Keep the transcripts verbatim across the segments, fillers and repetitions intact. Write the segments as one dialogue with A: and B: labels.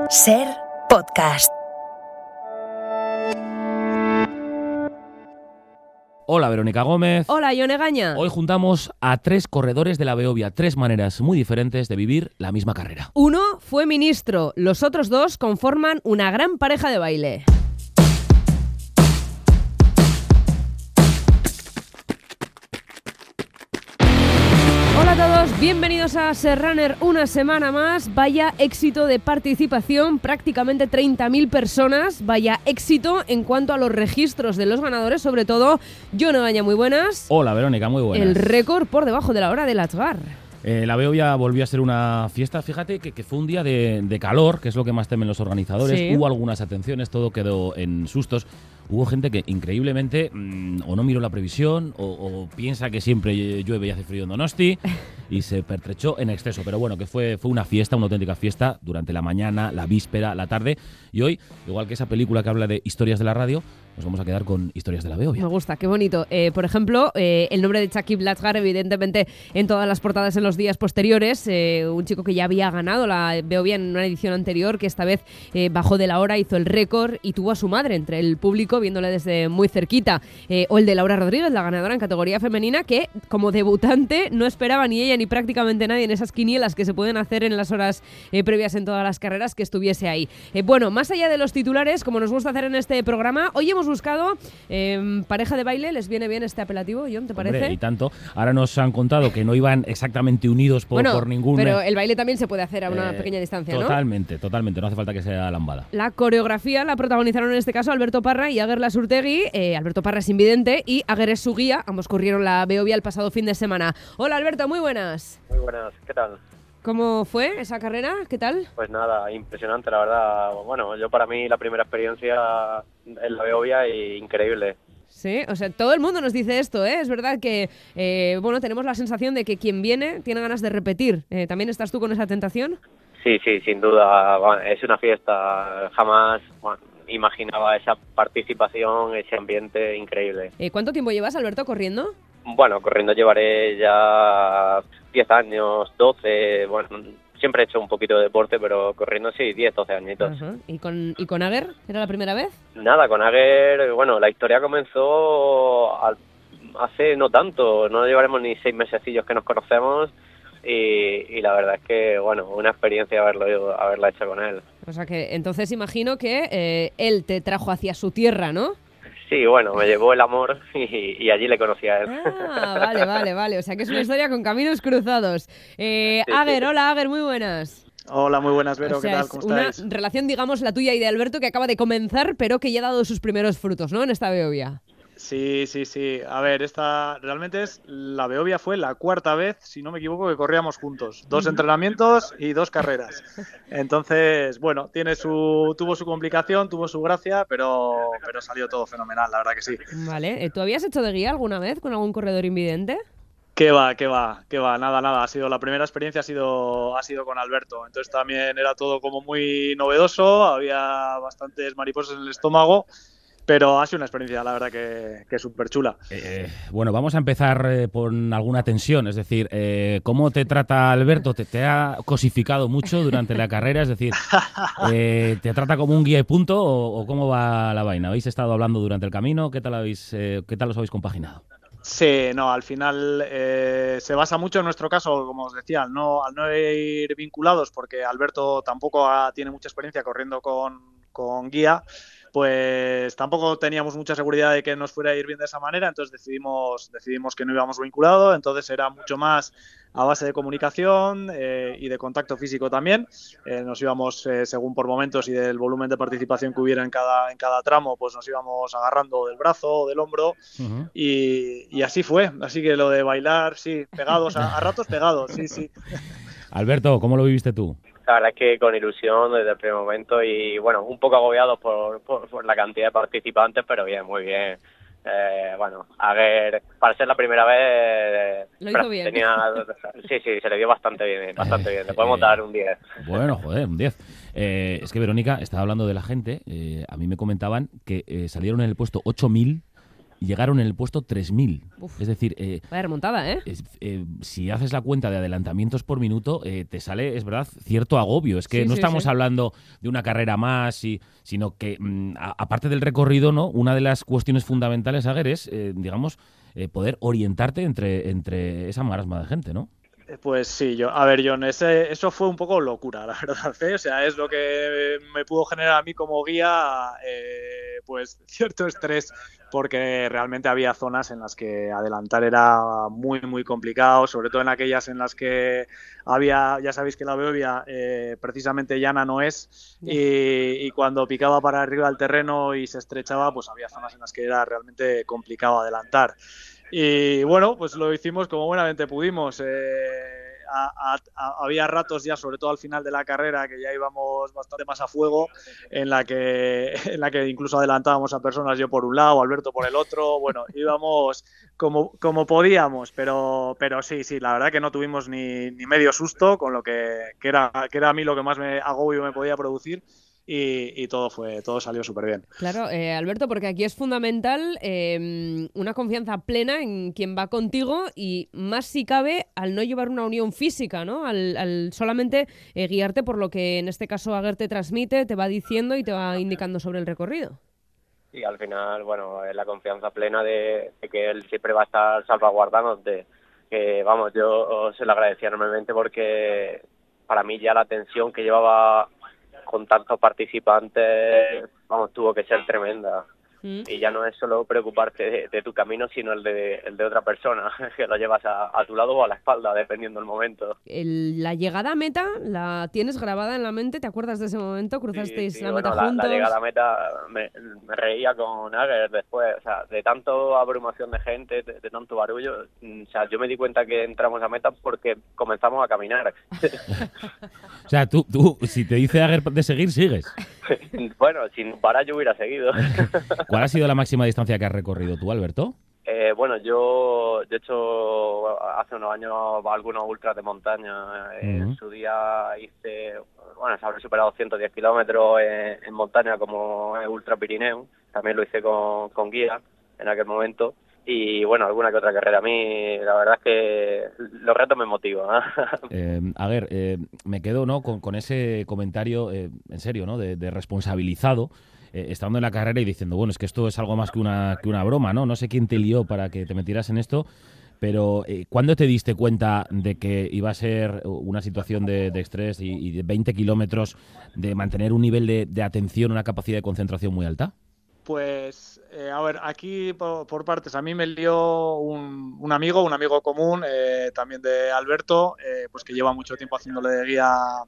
A: Ser Podcast.
B: Hola, Verónica Gómez.
C: Hola, Ione Gaña.
B: Hoy juntamos a tres corredores de la Beovia, tres maneras muy diferentes de vivir la misma carrera.
C: Uno fue ministro, los otros dos conforman una gran pareja de baile. Hola a todos, bienvenidos a Ser Runner una semana más. Vaya éxito de participación, prácticamente treinta mil personas. Vaya éxito en cuanto a los registros de los ganadores, sobre todo. Ione Gaña, muy buenas.
B: Hola, Verónica, muy buenas.
C: El récord por debajo de la hora del Atgar.
B: Eh, la Beovia volvió a ser una fiesta, fíjate que, que fue un día de, de calor, que es lo que más temen los organizadores.
C: Sí.
B: Hubo algunas atenciones, todo quedó en sustos. Hubo gente que increíblemente mmm, o no miró la previsión o, o piensa que siempre llueve y hace frío en Donosti y se pertrechó en exceso. Pero bueno, que fue, fue una fiesta, una auténtica fiesta durante la mañana, la víspera, la tarde. Y hoy, igual que esa película que habla de historias de la radio, nos vamos a quedar con historias de la Beovia.
C: Me gusta, qué bonito. Eh, por ejemplo, eh, el nombre de Chakib Latgar, evidentemente, en todas las portadas en los días posteriores. Eh, un chico que ya había ganado la Beovia en una edición anterior, que esta vez eh, bajó de la hora, hizo el récord y tuvo a su madre entre el público, viéndole desde muy cerquita. Eh, o el de Laura Rodríguez, la ganadora en categoría femenina, que como debutante no esperaba ni ella ni prácticamente nadie en esas quinielas que se pueden hacer en las horas eh, previas en todas las carreras, que estuviese ahí. Eh, bueno, más allá de los titulares, como nos gusta hacer en este programa, hoy hemos buscado eh, pareja de baile. ¿Les viene bien este apelativo, John, te parece?
B: Hombre, y tanto. Ahora nos han contado que no iban exactamente unidos por,
C: bueno,
B: por ningún...
C: pero el baile también se puede hacer a una
B: eh,
C: pequeña distancia, ¿no?
B: Totalmente, totalmente. No hace falta que sea lambada.
C: La coreografía la protagonizaron en este caso Alberto Parra y Aguer Lasurtegui. Eh, Alberto Parra es invidente y Aguer es su guía. Ambos corrieron la Beovia el pasado fin de semana. Hola, Alberto, muy buenas.
D: Muy buenas, ¿qué tal?
C: ¿Cómo fue esa carrera? ¿Qué tal?
D: Pues nada, impresionante, la verdad. Bueno, yo para mí la primera experiencia en la Beovia y increíble.
C: Sí, o sea, todo el mundo nos dice esto, ¿eh? Es verdad que, eh, bueno, tenemos la sensación de que quien viene tiene ganas de repetir. Eh, ¿También estás tú con esa tentación?
D: Sí, sí, sin duda. Bueno, es una fiesta. Jamás bueno, imaginaba esa participación, ese ambiente increíble.
C: Eh, ¿Cuánto tiempo llevas, Alberto, corriendo?
D: Bueno, corriendo llevaré ya diez años, doce, bueno... Siempre he hecho un poquito de deporte, pero corriendo sí, diez, doce añitos.
C: Uh-huh. ¿Y con, ¿Y con Aguer? ¿Era la primera vez?
D: Nada, con Aguer, bueno, la historia comenzó al, hace no tanto, no llevaremos ni seis mesecillos que nos conocemos y, y la verdad es que, bueno, una experiencia haberlo, haberla hecho con él.
C: O sea que entonces imagino que eh, él te trajo hacia su tierra, ¿no?
D: Sí, bueno, me llevó el amor y, y allí le conocí a él.
C: Ah, vale, vale, vale. O sea que es una historia con caminos cruzados. Eh,
D: Sí,
C: Aguer,
D: sí.
C: hola Aguer, muy buenas.
E: Hola, muy buenas, Vero,
C: O sea,
E: ¿qué tal?
C: es
E: ¿Cómo
C: una
E: estáis?
C: relación, digamos, la tuya y de Alberto que acaba de comenzar, pero que ya ha dado sus primeros frutos, ¿no? En esta Beovia.
E: Sí, sí, sí. A ver, esta realmente es la Beovia fue la cuarta vez, si no me equivoco, que corríamos juntos. Dos entrenamientos y dos carreras. Entonces, bueno, tiene su, tuvo su complicación, tuvo su gracia, pero, pero salió todo fenomenal, la verdad que sí.
C: Vale. Eh, ¿Tú habías hecho de guía alguna vez con algún corredor invidente?
E: Qué va, qué va, qué va, nada, nada. Ha sido la primera experiencia ha sido, ha sido con Alberto. Entonces también era todo como muy novedoso, había bastantes mariposas en el estómago. Pero ha sido una experiencia, la verdad, que, que súper chula.
B: Eh, bueno, vamos a empezar eh, por alguna tensión. Es decir, eh, ¿cómo te trata Alberto? ¿Te, te ha cosificado mucho durante la carrera? Es decir, eh, ¿te trata como un guía y punto o, o cómo va la vaina? ¿Habéis estado hablando durante el camino? ¿Qué tal, habéis, eh, qué tal os habéis compaginado?
E: Sí, no, al final eh, se basa mucho en nuestro caso, como os decía, al no, al no ir vinculados, porque Alberto tampoco ha, tiene mucha experiencia corriendo con, con guía, pues tampoco teníamos mucha seguridad de que nos fuera a ir bien de esa manera, entonces decidimos, decidimos que no íbamos vinculados, entonces era mucho más a base de comunicación eh, y de contacto físico también. Eh, nos íbamos, eh, según por momentos y del volumen de participación que hubiera en cada, en cada tramo, pues nos íbamos agarrando del brazo o del hombro. Uh-huh. y, y así fue. Así que lo de bailar, sí, pegados, a, a ratos pegados, sí, sí.
B: Alberto, ¿cómo lo viviste tú?
D: La verdad es que con ilusión desde el primer momento y, bueno, un poco agobiados por, por, por la cantidad de participantes, pero bien, muy bien. Eh, bueno, Aguer, para ser la primera vez,
C: lo hizo bien.
D: Tenía, sí, sí, se le dio bastante bien, bastante bien. Le podemos eh, dar un diez.
B: Bueno, joder, un diez. Eh, es que Verónica estaba hablando de la gente. Eh, a mí me comentaban que eh, salieron en el puesto ocho mil llegaron en el puesto tres mil.
C: Uf.
B: Es decir, eh,
C: Vaya remontada, ¿eh?
B: es, eh, si haces la cuenta de adelantamientos por minuto, eh, te sale, es verdad, cierto agobio. Es que
C: Sí,
B: no
C: sí,
B: estamos
C: sí.
B: hablando de una carrera más, y, sino que, mm, a- aparte del recorrido, ¿no? Una de las cuestiones fundamentales, Aguer, es, eh, digamos, eh, poder orientarte entre, entre esa marasma de gente, ¿no?
E: Pues sí, yo, a ver, John, ese, eso fue un poco locura, la verdad, ¿eh? O sea, es lo que me pudo generar a mí como guía, eh, pues cierto estrés, porque realmente había zonas en las que adelantar era muy, muy complicado, sobre todo en aquellas en las que había, ya sabéis que la Beovia eh, precisamente llana no es, y, y cuando picaba para arriba el terreno y se estrechaba, pues había zonas en las que era realmente complicado adelantar. Y bueno, pues lo hicimos como buenamente pudimos. Eh, a, a, a, había ratos ya, sobre todo al final de la carrera, que ya íbamos bastante más a fuego, en la que, en la que incluso adelantábamos a personas, yo por un lado, Alberto por el otro. Bueno, íbamos como, como podíamos, pero, pero sí, sí, la verdad que no tuvimos ni, ni medio susto, con lo que, que, era, que era a mí lo que más me agobio me podía producir. Y, y todo fue todo salió súper bien.
C: Claro, eh, Alberto, porque aquí es fundamental eh, una confianza plena en quien va contigo y más si cabe al no llevar una unión física, ¿no? Al, al solamente eh, guiarte por lo que en este caso Aguer te transmite, te va diciendo y te va indicando sobre el recorrido.
D: Y al final, bueno, es la confianza plena de, de que él siempre va a estar salvaguardándote. Que vamos, yo se lo agradecía enormemente porque para mí ya la tensión que llevaba con tantos participantes, vamos, tuvo que ser tremenda. Mm. Y ya no es solo preocuparte de, de tu camino, sino el de, el de otra persona, que lo llevas a, a tu lado o a la espalda, dependiendo del momento.
C: El, la llegada a meta, ¿la tienes grabada en la mente? ¿Te acuerdas de ese momento? ¿Cruzasteis
D: sí, sí,
C: la
D: bueno,
C: meta
D: la,
C: juntos?
D: La llegada a meta, me, me reía con Aguer después, o sea, de tanto abrumación de gente, de, de tanto barullo, o sea, yo me di cuenta que entramos a meta porque comenzamos a caminar.
B: O sea, tú, tú, si te dice Aguer de seguir, sigues.
D: Bueno, sin parar yo hubiera seguido.
B: ¿Cuál ha sido la máxima distancia que has recorrido tú, Alberto?
D: Eh, bueno, yo, de hecho, hace unos años algunos ultras de montaña. Uh-huh. En su día hice, bueno, se habré superado ciento diez kilómetros en, en montaña como el Ultra Pirineo. También lo hice con, con guía en aquel momento. Y bueno, alguna que otra carrera. A mí, la verdad es que los retos me motivan.
B: eh, a ver, eh, me quedo, ¿no?, con, con ese comentario, eh, en serio, ¿no?, de, de responsabilizado, eh, estando en la carrera y diciendo, bueno, es que esto es algo más que una, que una broma, ¿no? No sé quién te lió para que te metieras en esto, pero eh, ¿cuándo te diste cuenta de que iba a ser una situación de, de estrés y, y de veinte kilómetros, de mantener un nivel de, de atención, una capacidad de concentración muy alta?
E: Pues, eh, a ver, aquí por, por partes. A mí me lió un, un amigo, un amigo común, eh, también de Alberto, eh, pues que lleva mucho tiempo haciéndole de guía a,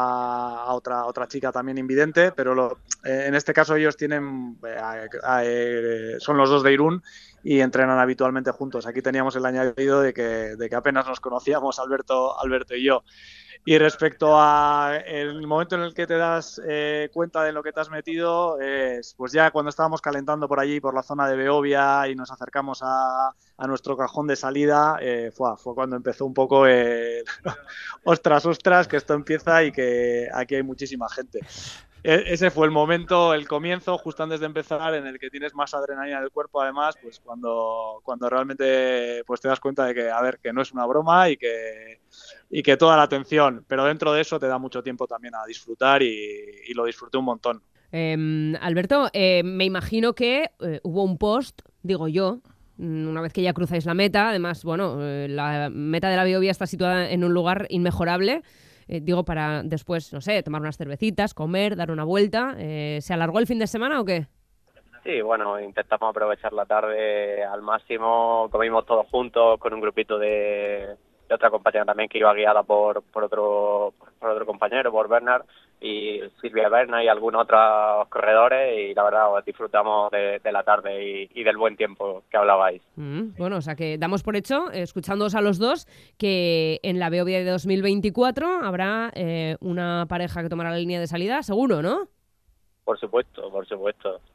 E: a otra otra chica también invidente, pero lo, eh, en este caso ellos tienen, eh, eh, son los dos de Irún y entrenan habitualmente juntos. Aquí teníamos el añadido de que, de que apenas nos conocíamos Alberto, Alberto y yo. Y respecto a el momento en el que te das eh, cuenta de lo que te has metido, es pues ya cuando estábamos calentando por allí, por la zona de Beovia y nos acercamos a, a nuestro cajón de salida, eh, fue, fue cuando empezó un poco el ostras, ostras, que esto empieza y que aquí hay muchísima gente. Ese fue el momento, el comienzo, justo antes de empezar, en el que tienes más adrenalina en el cuerpo, además, pues cuando, cuando realmente pues te das cuenta de que, a ver, que no es una broma y que, y que toda la atención, pero dentro de eso te da mucho tiempo también a disfrutar y, y lo disfruté un montón.
C: Eh, Alberto, eh, me imagino que eh, hubo un post, digo yo, una vez que ya cruzáis la meta, además, bueno, eh, la meta de la Beovia está situada en un lugar inmejorable. Eh, digo, para después, no sé, tomar unas cervecitas, comer, dar una vuelta. Eh, ¿Se alargó el fin de semana o qué?
D: Sí, bueno, intentamos aprovechar la tarde al máximo. Comimos todos juntos con un grupito de, de otra compañera también que iba guiada por, por otro por otro compañero, por Bernard y Silvia Berna y algunos otros corredores, y la verdad pues, disfrutamos de, de la tarde y, y del buen tiempo que hablabais.
C: Mm, bueno, o sea que damos por hecho, eh, escuchándoos a los dos, que en la Beovia de dos mil veinticuatro habrá eh, una pareja que tomará la línea de salida, seguro, ¿no?
D: Por supuesto, por supuesto.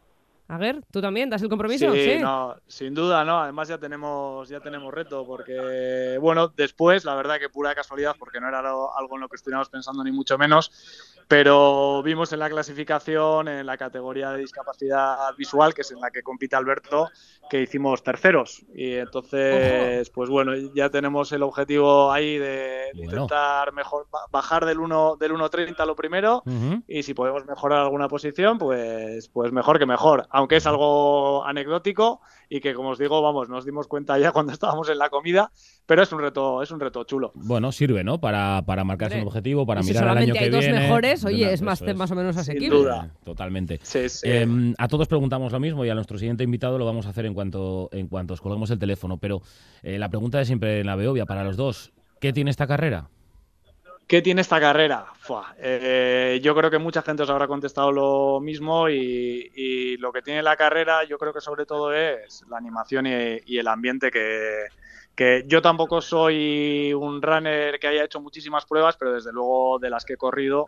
C: Aguer, ¿tú también das el compromiso?
E: Sí,
C: Sí,
E: no, sin duda, ¿no? Además ya tenemos, ya tenemos reto, porque, bueno, después, la verdad que pura casualidad, porque no era lo, algo en lo que estuviéramos pensando ni mucho menos, pero vimos en la clasificación, en la categoría de discapacidad visual, que es en la que compite Alberto, que hicimos terceros. Y entonces, Ojo. pues bueno, ya tenemos el objetivo ahí de, de
B: Bueno.
E: intentar mejor, bajar del uno del uno treinta lo primero,
B: Uh-huh.
E: y si podemos mejorar alguna posición, pues, pues mejor que mejor. Aunque es algo anecdótico y que, como os digo, vamos, nos dimos cuenta ya cuando estábamos en la comida, pero es un reto, es un reto chulo.
B: Bueno, sirve, ¿no? Para, para marcarse
C: Hombre,
B: un objetivo, para
C: y si
B: mirar al año
C: solamente
B: que
C: hay dos
B: viene.
C: mejores, oye,
B: Una-
C: es más,
B: eso es.
C: más o menos
E: Sin
C: asequible.
E: duda.
B: Totalmente.
E: Sí, sí.
B: Eh, a todos preguntamos lo mismo y a nuestro siguiente invitado lo vamos a hacer en cuanto, en cuanto os colguemos el teléfono. Pero eh, la pregunta de siempre en la Beovia para los dos, ¿qué tiene esta carrera?
E: ¿Qué tiene esta carrera? Fua, eh, yo creo que mucha gente os habrá contestado lo mismo y, y lo que tiene la carrera yo creo que sobre todo es la animación y, y el ambiente que, que yo tampoco soy un runner que haya hecho muchísimas pruebas, pero desde luego de las que he corrido,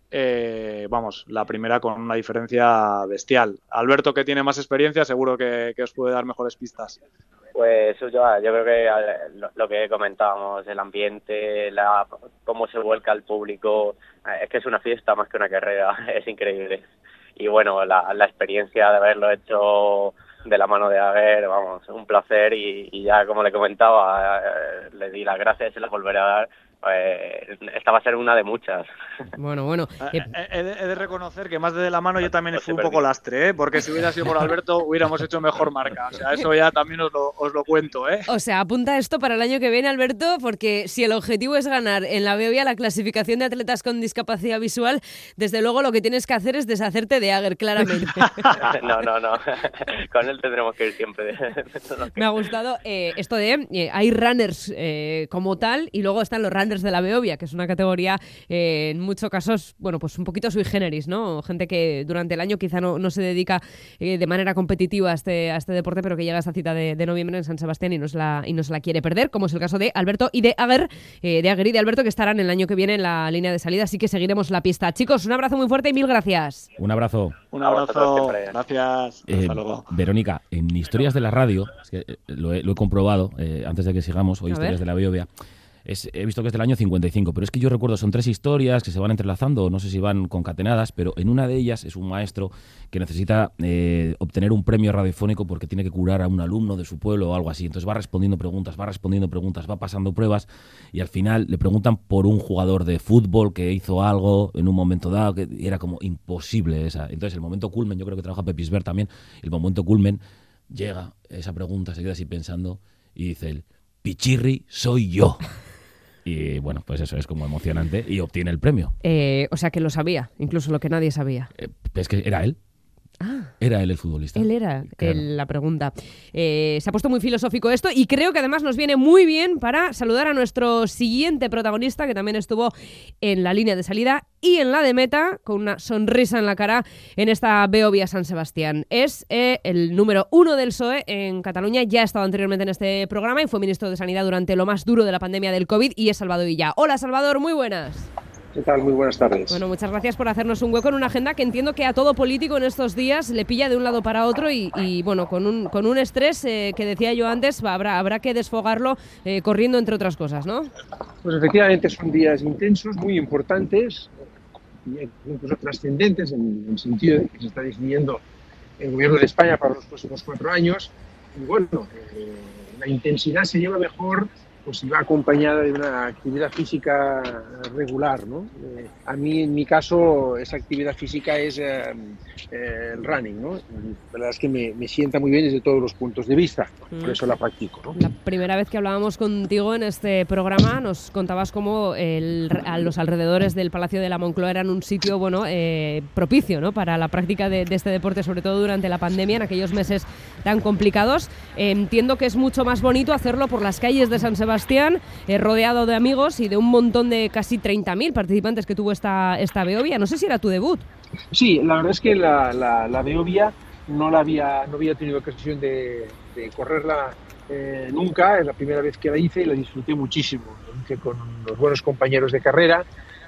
E: eh, vamos, la primera con una diferencia bestial. Alberto, que tiene más experiencia, seguro que, que os puede dar mejores pistas.
D: Pues yo, yo creo que lo, lo que comentábamos, el ambiente, la, cómo se vuelca el público, es que es una fiesta más que una carrera, es increíble. Y bueno, la, la experiencia de haberlo hecho de la mano de Aguer, vamos, un placer y, y ya como le comentaba, eh, le di las gracias y se las volveré a dar. Pues esta va a ser una de muchas.
C: Bueno, bueno.
E: Eh,
C: Eh,
E: he, de, he de reconocer que más de la mano yo también
D: Pues
E: fui un
D: perdí.
E: poco lastre, ¿eh? Porque si hubiera sido por Alberto hubiéramos hecho mejor marca. O sea, eso ya también os lo, os lo cuento, ¿eh?
C: O sea, apunta esto para el año que viene, Alberto, porque si el objetivo es ganar en la Beovia la clasificación de atletas con discapacidad visual, desde luego lo que tienes que hacer es deshacerte de Aguer, claramente.
D: No, no, no. Con él tendremos que ir siempre.
C: Me ha gustado eh, esto de eh, hay runners eh, como tal y luego están los runners de la Beovia, que es una categoría eh, en muchos casos, bueno, pues un poquito sui generis, ¿no? Gente que durante el año quizá no, no se dedica eh, de manera competitiva a este, a este deporte, pero que llega a esta cita de, de noviembre en San Sebastián y no, se la, y no se la quiere perder, como es el caso de Alberto y de Aguer, eh, de Aguer y de Alberto, que estarán el año que viene en la línea de salida, así que seguiremos la pista. Chicos, un abrazo muy fuerte y mil gracias.
B: Un abrazo.
E: Un
D: A vosotros
E: abrazo,
D: siempre.
E: gracias,
B: Eh,
E: hasta luego.
B: Verónica, en Historias de la Radio, es que eh, lo, he, lo he comprobado eh, antes de que sigamos, hoy
C: A
B: Historias
C: ver.
B: de la Beovia, es, he visto que es del año cincuenta y cinco, pero es que yo recuerdo, son tres historias que se van entrelazando, no sé si van concatenadas, pero en una de ellas es un maestro que necesita eh, obtener un premio radiofónico porque tiene que curar a un alumno de su pueblo o algo así. Entonces va respondiendo preguntas, va respondiendo preguntas, va pasando pruebas y al final le preguntan por un jugador de fútbol que hizo algo en un momento dado, que era como imposible esa. Entonces el momento culmen, yo creo que trabaja Pepisbert también, el momento culmen, llega esa pregunta, se queda así pensando y dice él, Pichirri soy yo. Y bueno, pues eso es como emocionante y obtiene el premio.
C: Eh, o sea, que lo sabía, incluso lo que nadie sabía.
B: Eh, es que era él.
C: Ah.
B: Era él el futbolista.
C: Él era
B: Claro.
C: el- la pregunta. Eh, se ha puesto muy filosófico esto y creo que además nos viene muy bien para saludar a nuestro siguiente protagonista, que también estuvo en la línea de salida y en la de meta, con una sonrisa en la cara en esta Beovia San Sebastián. Es eh, el número uno del P S O E en Cataluña, ya ha estado anteriormente en este programa y fue ministro de Sanidad durante lo más duro de la pandemia del COVID y es Salvador Illa. Hola Salvador, muy buenas.
F: ¿Qué tal? Muy buenas tardes.
C: Bueno, muchas gracias por hacernos un hueco en una agenda que entiendo que a todo político en estos días le pilla de un lado para otro y, y bueno, con un, con un estrés eh, que decía yo antes, habrá, habrá que desfogarlo eh, corriendo, entre otras cosas, ¿no?
F: Pues efectivamente son días intensos, muy importantes, incluso trascendentes en el sentido de que se está decidiendo el gobierno de España para los próximos cuatro años. Y bueno, eh, la intensidad se lleva mejor pues si va acompañada de una actividad física regular, ¿no? Eh, a mí, en mi caso, esa actividad física es eh, eh, el running, ¿no? Y la verdad es que me, me sienta muy bien desde todos los puntos de vista, por eso la practico, ¿no?
C: La primera vez que hablábamos contigo en este programa nos contabas cómo el, a los alrededores del Palacio de la Moncloa eran un sitio bueno eh, propicio, ¿no? Para la práctica de, de este deporte, sobre todo durante la pandemia, en aquellos meses tan complicados. Eh, entiendo que es mucho más bonito hacerlo por las calles de San Sebastián, eh, rodeado de amigos y de un montón de casi treinta mil participantes que tuvo esta, esta Beovia. No sé si era tu debut.
F: Sí, la verdad es que la, la, la Beovia no la había, no había tenido ocasión de, de correrla eh, nunca, es la primera vez que la hice y la disfruté muchísimo. Lo hice con los buenos compañeros de carrera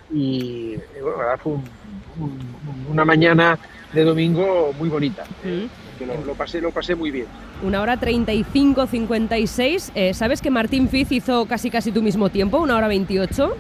F: y eh, bueno, la verdad fue un, un, una mañana de domingo muy bonita. ¿eh?
C: Mm.
F: Que lo, lo, pasé, lo pasé muy bien.
C: Una hora treinta y cinco cincuenta y seis. Eh, ¿Sabes que Martín Fiz hizo casi casi tu mismo tiempo? Una hora veintiocho.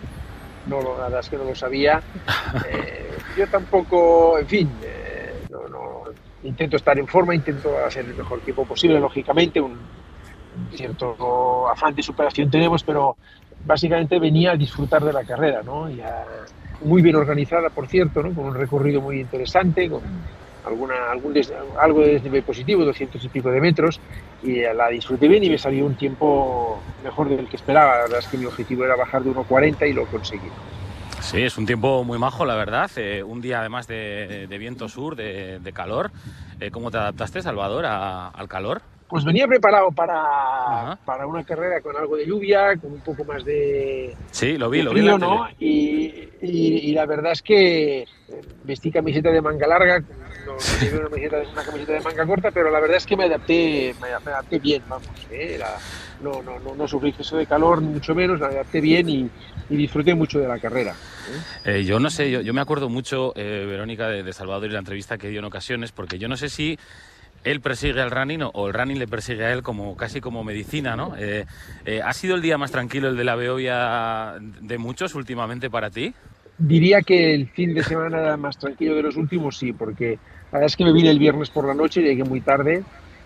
F: No, la verdad es que no lo sabía. Eh, yo tampoco, en fin, eh, no, no, intento estar en forma, intento hacer el mejor tiempo posible, lógicamente, un, un cierto afán de superación tenemos, pero básicamente venía a disfrutar de la carrera, ¿no? Ya, muy bien organizada, por cierto, ¿no? Con un recorrido muy interesante, con alguna, algún des, algo de desnivel positivo, doscientos y pico de metros, y la disfruté bien y me salió un tiempo mejor del que esperaba. La verdad es que mi objetivo era bajar de uno cuarenta y lo conseguí.
B: Sí, es un tiempo muy majo, la verdad. Eh, un día además de, de viento sur, de, de calor. Eh, ¿Cómo te adaptaste, Salvador, a, al calor?
F: Pues venía preparado para, para una carrera con algo de lluvia, con un poco más de,
B: sí, lo vi,
F: de
B: lo
F: frío,
B: vi
F: ¿no? Y, y, y la verdad es que vestí camiseta de manga larga, no, no llevé una camiseta, una camiseta de manga corta, pero la verdad es que me adapté, me, me adapté bien, vamos. ¿eh? La, no, no, no, no sufrí exceso de calor, ni mucho menos, me adapté bien y, y disfruté mucho de la carrera. ¿eh?
B: Eh, yo no sé, yo, yo me acuerdo mucho, eh, Verónica, de, de Salvador y la entrevista que dio en ocasiones, porque yo no sé si él persigue al running o el running le persigue a él como casi como medicina, ¿no? Eh, eh, ¿Ha sido el día más tranquilo el de la Beovia de muchos últimamente para ti?
F: Diría que el fin de semana era más tranquilo de los últimos, sí, porque la verdad es que me vine el viernes por la noche, llegué muy tarde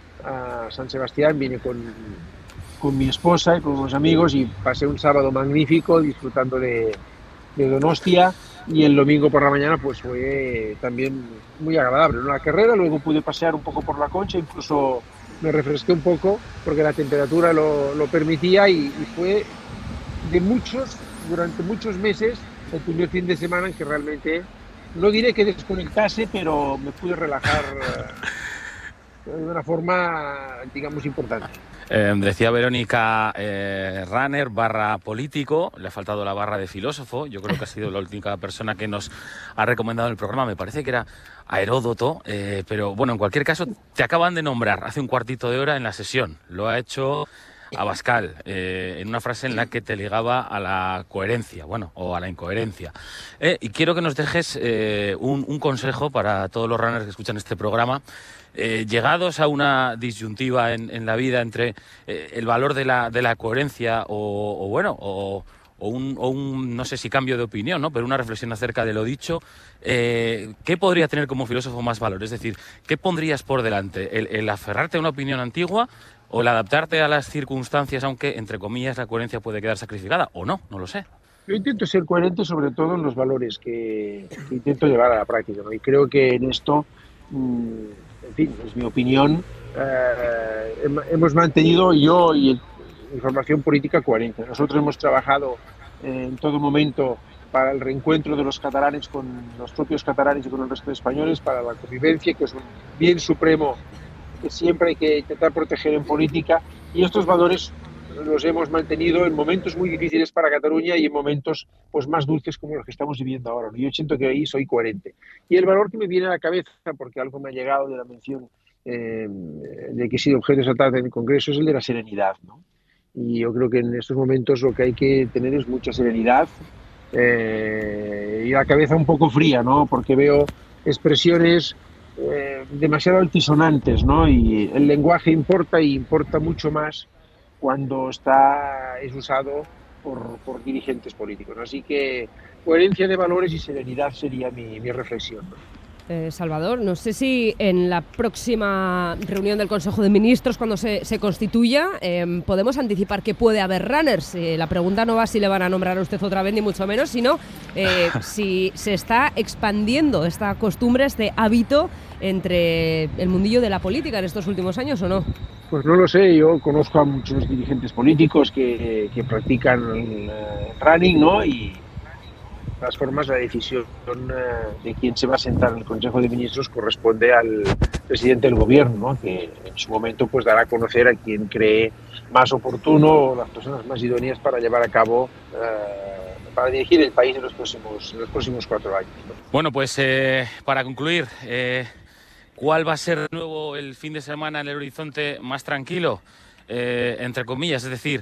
F: a San Sebastián, vine con, con mi esposa y con unos amigos y pasé un sábado magnífico disfrutando de, de Donostia, y el domingo por la mañana pues fue también muy agradable, ¿no? La carrera, luego pude pasear un poco por la Concha, incluso me refresqué un poco porque la temperatura lo, lo permitía y, y fue de muchos, durante muchos meses, el primer fin de semana en que realmente, no diré que desconectase, pero me pude relajar de una forma, digamos, importante.
B: Eh, decía Verónica, eh, runner barra político, le ha faltado la barra de filósofo. Yo creo que ha sido la última persona que nos ha recomendado el programa. Me parece que era a Heródoto, eh, pero bueno, en cualquier caso, te acaban de nombrar hace un cuartito de hora en la sesión. Lo ha hecho Abascal, eh, en una frase en la que te ligaba a la coherencia, bueno, o a la incoherencia. Eh, y quiero que nos dejes eh, un, un consejo para todos los runners que escuchan este programa. Eh, llegados a una disyuntiva en, en la vida entre eh, el valor de la, de la coherencia o, o bueno, o, o, un, o un, no sé si cambio de opinión, ¿no? Pero una reflexión acerca de lo dicho, eh, ¿qué podría tener como filósofo más valor? Es decir, ¿qué pondrías por delante? ¿El, el aferrarte a una opinión antigua o el adaptarte a las circunstancias, aunque, entre comillas, la coherencia puede quedar sacrificada? ¿O no? No lo sé.
F: Yo intento ser coherente sobre todo en los valores que, que intento llevar a la práctica, ¿no? Y creo que en esto... Mmm, en fin, es mi opinión, eh, hemos mantenido yo y mi formación política coherente. Nosotros hemos trabajado eh, en todo momento para el reencuentro de los catalanes con los propios catalanes y con el resto de españoles, para la convivencia, que es un bien supremo que siempre hay que intentar proteger en política, y estos valores los hemos mantenido en momentos muy difíciles para Cataluña y en momentos pues más dulces como los que estamos viviendo ahora. Yo siento que ahí soy coherente. Y el valor que me viene a la cabeza, porque algo me ha llegado de la mención eh, de que he sido objeto esa tarde en el Congreso, es el de la serenidad, ¿no? Y yo creo que en estos momentos lo que hay que tener es mucha serenidad eh, y la cabeza un poco fría, ¿no? Porque veo expresiones eh, demasiado altisonantes, ¿no? Y el lenguaje importa y importa mucho más cuando está es usado por, por dirigentes políticos. Así que coherencia de valores y serenidad sería mi, mi reflexión, ¿no?
C: Eh, Salvador, no sé si en la próxima reunión del Consejo de Ministros, cuando se, se constituya, eh, podemos anticipar que puede haber runners. Eh, la pregunta no va si le van a nombrar a usted otra vez, ni mucho menos, sino eh, si se está expandiendo esta costumbre, este hábito entre el mundillo de la política en estos últimos años, ¿o no?
F: Pues no lo sé, yo conozco a muchos dirigentes políticos que, que practican el uh, running, ¿no? Y de todas formas la decisión uh, de quién se va a sentar en el Consejo de Ministros corresponde al presidente del Gobierno, ¿no? Que en su momento pues dará a conocer a quien cree más oportuno o las personas más idóneas para llevar a cabo, uh, para dirigir el país en los próximos, en los próximos cuatro años, ¿no?
B: Bueno, pues eh, para concluir, eh, ¿cuál va a ser de nuevo el fin de semana en el horizonte más tranquilo? Eh, entre comillas, es decir,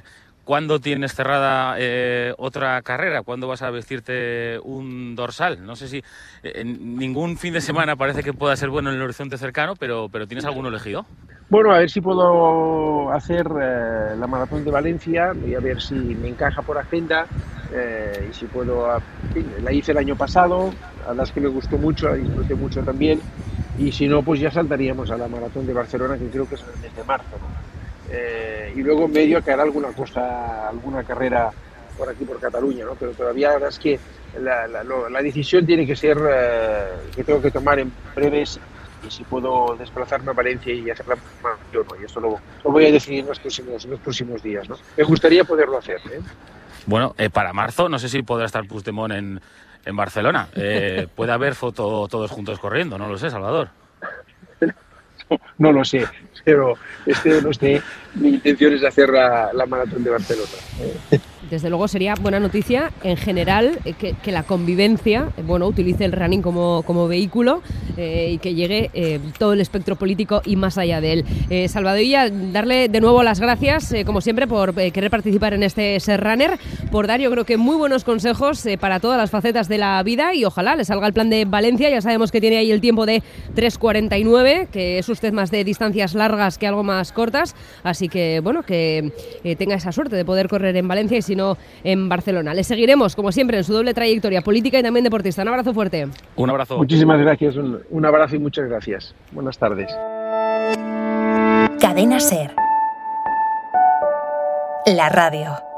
B: ¿cuándo tienes cerrada eh, otra carrera? ¿Cuándo vas a vestirte un dorsal? No sé si eh, ningún fin de semana parece que pueda ser bueno en el horizonte cercano, pero, pero ¿tienes alguno elegido?
F: Bueno, a ver si puedo hacer eh, la maratón de Valencia, voy a ver si me encaja por agenda eh, y si puedo, en fin, la hice el año pasado, a las que me gustó mucho, la disfruté mucho también, y si no, pues ya saltaríamos a la maratón de Barcelona, que creo que es el mes de marzo, ¿no? Eh, y luego en medio caerá alguna cosa, alguna carrera por aquí, por Cataluña, ¿no? Pero todavía la verdad es que la, la, la decisión tiene que ser eh, que tengo que tomar en breves, y si puedo desplazarme a Valencia y hacer la maratón, ¿no? Y esto lo, lo voy a decidir en los próximos, en los próximos días, ¿no? Me gustaría poderlo hacer, ¿eh?
B: Bueno, eh, para marzo no sé si podrá estar Puigdemont en, en Barcelona. Eh, puede haber foto todos juntos corriendo, no lo sé, Salvador.
F: No lo sé, pero este o no esté, mi intención es hacer la, la maratón de Barcelona.
C: Desde luego sería buena noticia en general que, que la convivencia, bueno, utilice el running como, como vehículo eh, y que llegue eh, todo el espectro político y más allá de él. Eh, Salvador Illa, darle de nuevo las gracias, eh, como siempre, por eh, querer participar en este Ser Runner, por dar, yo creo que muy buenos consejos eh, para todas las facetas de la vida, y ojalá le salga el plan de Valencia. Ya sabemos que tiene ahí el tiempo de tres cuarenta y nueve, que es usted más de distancias largas que algo más cortas, así que, bueno, que eh, tenga esa suerte de poder correr en Valencia y si no en Barcelona. Le seguiremos, como siempre, en su doble trayectoria política y también deportista. Un abrazo fuerte.
B: Un abrazo.
F: Muchísimas gracias, un, un abrazo y muchas gracias. Buenas tardes.
A: Cadena Ser. La radio.